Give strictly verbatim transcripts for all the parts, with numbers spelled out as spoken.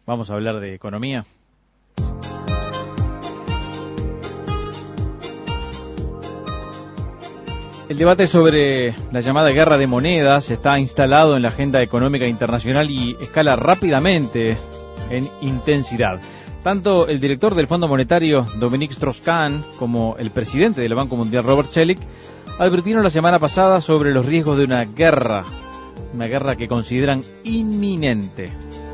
Vamos a hablar de economía. El debate sobre la llamada guerra de monedas está instalado en la agenda económica internacional y escala rápidamente en intensidad. Tanto el director del Fondo Monetario, Dominique Strauss-Kahn, como el presidente del Banco Mundial, Robert Selig, advirtieron la semana pasada sobre los riesgos de una guerra, una guerra que consideran inminente.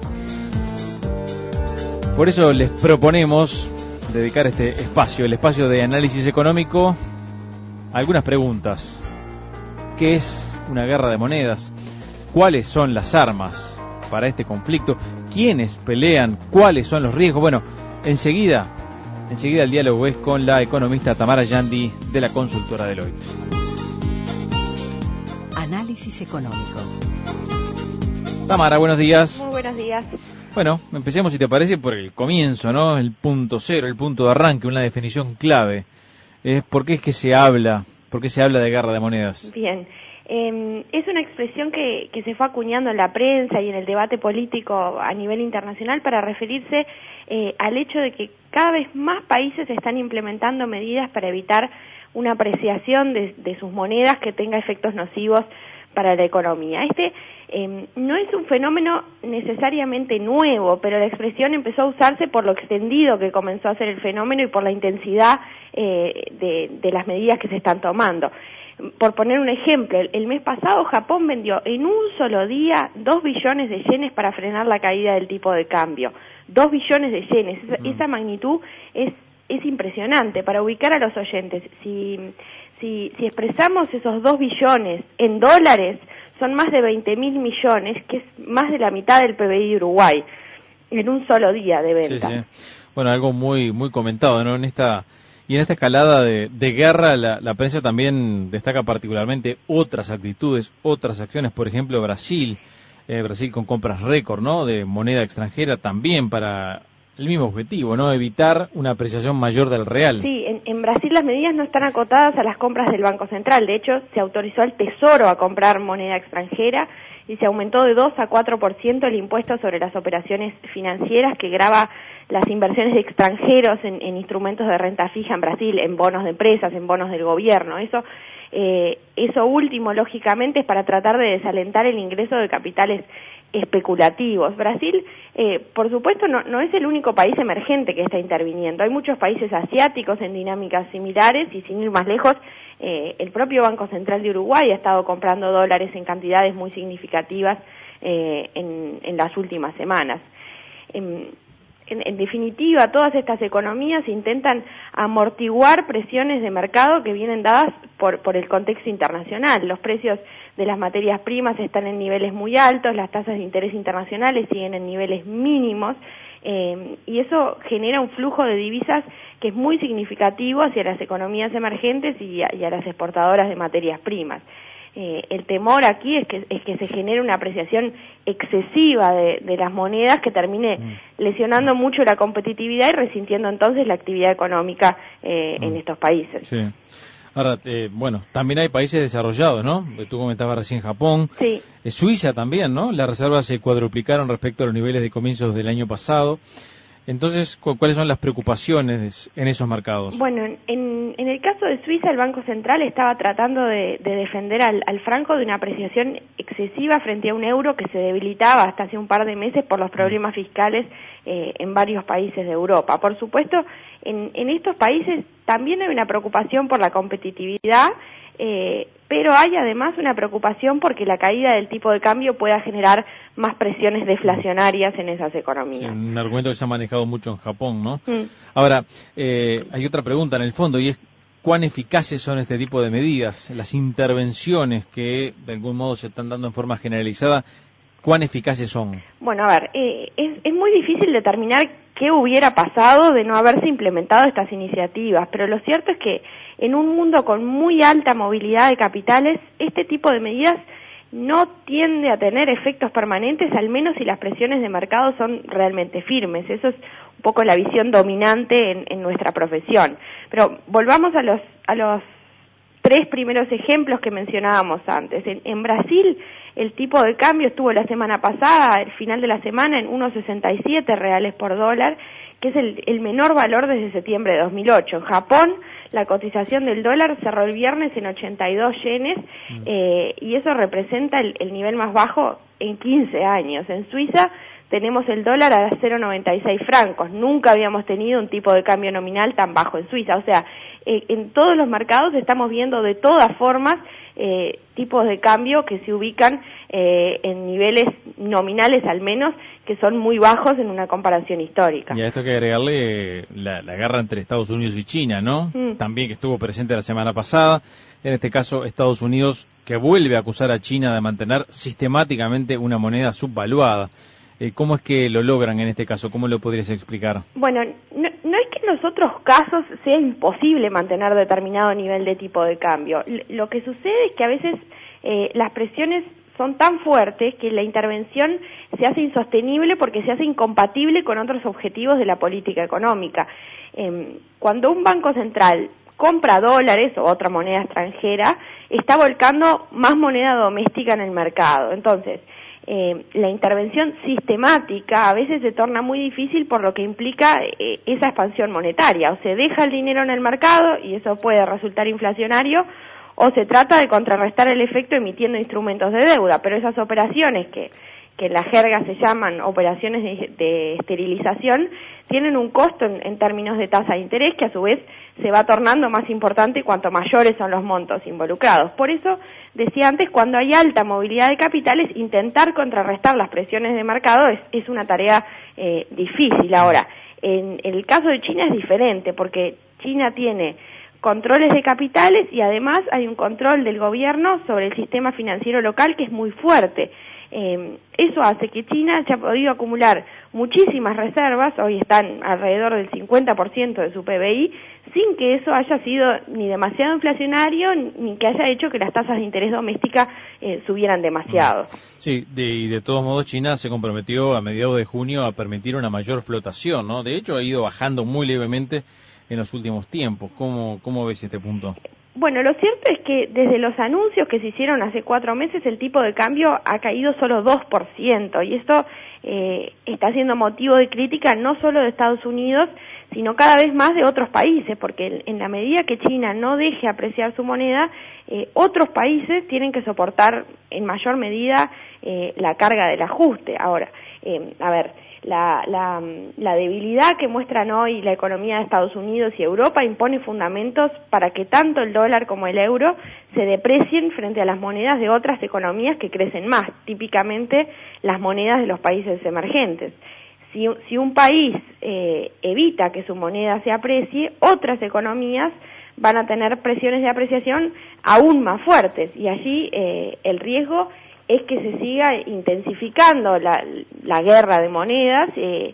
Por eso les proponemos dedicar este espacio, el espacio de análisis económico, a algunas preguntas. ¿Qué es una guerra de monedas? ¿Cuáles son las armas para este conflicto? ¿Quiénes pelean? ¿Cuáles son los riesgos? Bueno, enseguida, enseguida el diálogo es con la economista Tamara Yandi de la consultora Deloitte. Análisis económico. Tamara, buenos días. Muy buenos días. Bueno, empecemos, si te parece, por el comienzo, ¿no? El punto cero, el punto de arranque, una definición clave. Eh, ¿Por qué es que se habla, por qué se habla de guerra de monedas? Bien. Eh, es una expresión que, que se fue acuñando en la prensa y en el debate político a nivel internacional para referirse eh, al hecho de que cada vez más países están implementando medidas para evitar una apreciación de, de sus monedas que tenga efectos nocivos para la economía. Este eh, no es un fenómeno necesariamente nuevo, pero la expresión empezó a usarse por lo extendido que comenzó a ser el fenómeno y por la intensidad eh, de, de las medidas que se están tomando. Por poner un ejemplo, el, el mes pasado Japón vendió en un solo día dos billones de yenes para frenar la caída del tipo de cambio. Dos billones de yenes, esa, mm. esa magnitud es, es impresionante. Para ubicar a los oyentes, si, si, si expresamos esos dos billones en dólares, son más de veinte mil millones, que es más de la mitad del P B I de Uruguay, en un solo día de venta. Sí, sí. Bueno, algo muy, muy comentado, ¿no? En esta... Y en esta escalada de, de guerra, la, la prensa también destaca particularmente otras actitudes, otras acciones. Por ejemplo, Brasil, eh, Brasil con compras récord, ¿no?, de moneda extranjera, también para el mismo objetivo, ¿no?, evitar una apreciación mayor del real. Sí, en, en Brasil las medidas no están acotadas a las compras del Banco Central. De hecho, se autorizó al Tesoro a comprar moneda extranjera y se aumentó de dos a cuatro por ciento el impuesto sobre las operaciones financieras que grava las inversiones de extranjeros en, en instrumentos de renta fija en Brasil, en bonos de empresas, en bonos del gobierno. Eso, eh, eso último, lógicamente, es para tratar de desalentar el ingreso de capitales especulativos. Brasil, eh, por supuesto, no, no es el único país emergente que está interviniendo. Hay muchos países asiáticos en dinámicas similares y, sin ir más lejos, eh, el propio Banco Central de Uruguay ha estado comprando dólares en cantidades muy significativas eh, en, en las últimas semanas. En, En, en definitiva, todas estas economías intentan amortiguar presiones de mercado que vienen dadas por, por el contexto internacional. Los precios de las materias primas están en niveles muy altos, las tasas de interés internacionales siguen en niveles mínimos, eh, y eso genera un flujo de divisas que es muy significativo hacia las economías emergentes y a, y a las exportadoras de materias primas. Eh, el temor aquí es que, es que se genere una apreciación excesiva de, de las monedas que termine mm. lesionando mucho la competitividad y resintiendo entonces la actividad económica eh, mm. en estos países. Sí. Ahora, eh, bueno, también hay países desarrollados, ¿no? Tú comentabas recién Japón, sí. eh, Suiza también, ¿no? Las reservas se cuadruplicaron respecto a los niveles de comienzos del año pasado. Entonces, ¿cuáles son las preocupaciones en esos mercados? Bueno, en, en el caso de Suiza, el Banco Central estaba tratando de, de defender al, al franco de una apreciación excesiva frente a un euro que se debilitaba hasta hace un par de meses por los problemas fiscales eh, en varios países de Europa. Por supuesto, en, en estos países también hay una preocupación por la competitividad, eh, pero hay además una preocupación porque la caída del tipo de cambio pueda generar más presiones deflacionarias en esas economías. Sí, un argumento que se ha manejado mucho en Japón, ¿no? Mm. Ahora, eh, hay otra pregunta en el fondo, y es ¿cuán eficaces son este tipo de medidas? Las intervenciones que de algún modo se están dando en forma generalizada, ¿cuán eficaces son? Bueno, a ver, eh, es, es muy difícil determinar qué hubiera pasado de no haberse implementado estas iniciativas, pero lo cierto es que en un mundo con muy alta movilidad de capitales, este tipo de medidas no tiende a tener efectos permanentes, al menos si las presiones de mercado son realmente firmes. Eso es un poco la visión dominante en, en nuestra profesión. Pero volvamos a los, a los tres primeros ejemplos que mencionábamos antes. En, en Brasil, el tipo de cambio estuvo la semana pasada, al final de la semana, en uno sesenta y siete reales por dólar, que es el, el menor valor desde septiembre de dos mil ocho. En Japón, la cotización del dólar cerró el viernes en ochenta y dos yenes, eh, y eso representa el, el nivel más bajo en quince años. En Suiza tenemos el dólar a cero noventa y seis francos. Nunca habíamos tenido un tipo de cambio nominal tan bajo en Suiza. O sea, eh, en todos los mercados estamos viendo de todas formas eh, tipos de cambio que se ubican eh, en niveles nominales al menos, que son muy bajos en una comparación histórica. Y a esto hay que agregarle eh, la, la guerra entre Estados Unidos y China, ¿no? Mm. También que estuvo presente la semana pasada. En este caso, Estados Unidos, que vuelve a acusar a China de mantener sistemáticamente una moneda subvaluada. Eh, ¿Cómo es que lo logran en este caso? ¿Cómo lo podrías explicar? Bueno, no, no es que en los otros casos sea imposible mantener determinado nivel de tipo de cambio. L- lo que sucede es que a veces eh, las presiones son tan fuertes que la intervención se hace insostenible porque se hace incompatible con otros objetivos de la política económica. Eh, cuando un banco central compra dólares o otra moneda extranjera, está volcando más moneda doméstica en el mercado. Entonces, Eh, la intervención sistemática a veces se torna muy difícil por lo que implica eh, esa expansión monetaria. O se deja el dinero en el mercado y eso puede resultar inflacionario, o se trata de contrarrestar el efecto emitiendo instrumentos de deuda, pero esas operaciones que, que en la jerga se llaman operaciones de, de esterilización tienen un costo en, en términos de tasa de interés que a su vez se va tornando más importante cuanto mayores son los montos involucrados. Por eso, decía antes, cuando hay alta movilidad de capitales, intentar contrarrestar las presiones de mercado es, es una tarea eh, difícil. Ahora, en, en el caso de China es diferente, porque China tiene controles de capitales y además hay un control del gobierno sobre el sistema financiero local que es muy fuerte. Eh, eso hace que China haya podido acumular muchísimas reservas, hoy están alrededor del cincuenta por ciento de su P B I, sin que eso haya sido ni demasiado inflacionario ni que haya hecho que las tasas de interés doméstica eh, subieran demasiado. Sí, de, y de todos modos China se comprometió a mediados de junio a permitir una mayor flotación, ¿no? De hecho ha ido bajando muy levemente en los últimos tiempos. ¿Cómo, cómo ves este punto? Bueno, lo cierto es que desde los anuncios que se hicieron hace cuatro meses el tipo de cambio ha caído solo dos por ciento y esto eh, está siendo motivo de crítica no solo de Estados Unidos, sino cada vez más de otros países, porque en la medida que China no deje apreciar su moneda, eh, otros países tienen que soportar en mayor medida eh, la carga del ajuste. Ahora, eh, a ver, La, la, la debilidad que muestran hoy la economía de Estados Unidos y Europa impone fundamentos para que tanto el dólar como el euro se deprecien frente a las monedas de otras economías que crecen más, típicamente las monedas de los países emergentes. Si, si un país eh, evita que su moneda se aprecie, otras economías van a tener presiones de apreciación aún más fuertes y allí eh, el riesgo es que se siga intensificando la, la guerra de monedas eh,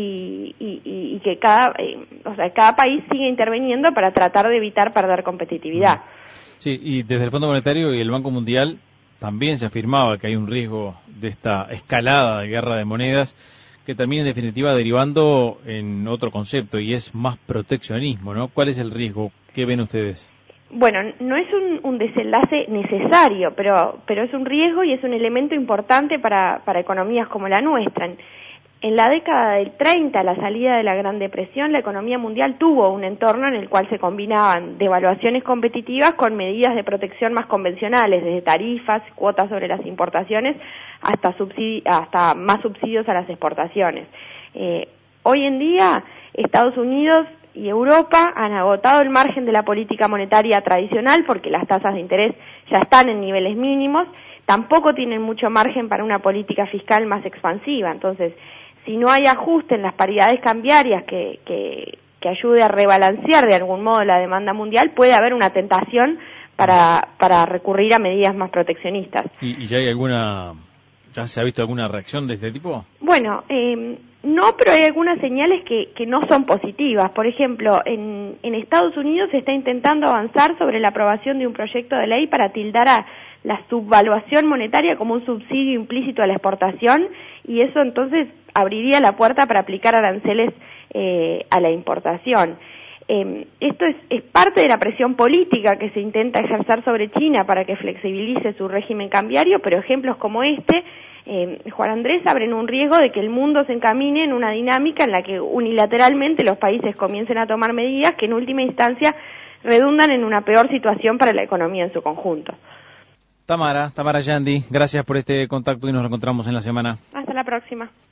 y, y, y que cada, eh, o sea, cada país siga interviniendo para tratar de evitar perder competitividad. Sí, y desde el Fondo Monetario y el Banco Mundial también se afirmaba que hay un riesgo de esta escalada de guerra de monedas que termina en definitiva derivando en otro concepto y es más proteccionismo, ¿no? ¿Cuál es el riesgo? ¿Qué ven ustedes? Bueno, no es un, un desenlace necesario, pero, pero es un riesgo y es un elemento importante para, para economías como la nuestra. En, en la década del treinta, a la salida de la Gran Depresión, la economía mundial tuvo un entorno en el cual se combinaban devaluaciones competitivas con medidas de protección más convencionales, desde tarifas, cuotas sobre las importaciones, hasta, subsidi- hasta más subsidios a las exportaciones. Eh, hoy en día, Estados Unidos y Europa han agotado el margen de la política monetaria tradicional porque las tasas de interés ya están en niveles mínimos, tampoco tienen mucho margen para una política fiscal más expansiva. Entonces, si no hay ajuste en las paridades cambiarias que, que, que ayude a rebalancear de algún modo la demanda mundial, puede haber una tentación para, para recurrir a medidas más proteccionistas. ¿Y, y ya hay alguna, ya se ha visto alguna reacción de este tipo? Bueno, eh, no, pero hay algunas señales que, que no son positivas. Por ejemplo, en, en Estados Unidos se está intentando avanzar sobre la aprobación de un proyecto de ley para tildar a la subvaluación monetaria como un subsidio implícito a la exportación y eso entonces abriría la puerta para aplicar aranceles eh, a la importación. Eh, esto es, es parte de la presión política que se intenta ejercer sobre China para que flexibilice su régimen cambiario, pero ejemplos como este, eh, Juan Andrés, abren un riesgo de que el mundo se encamine en una dinámica en la que unilateralmente los países comiencen a tomar medidas que en última instancia redundan en una peor situación para la economía en su conjunto. Tamara, Tamara Yandi, gracias por este contacto y nos reencontramos en la semana. Hasta la próxima.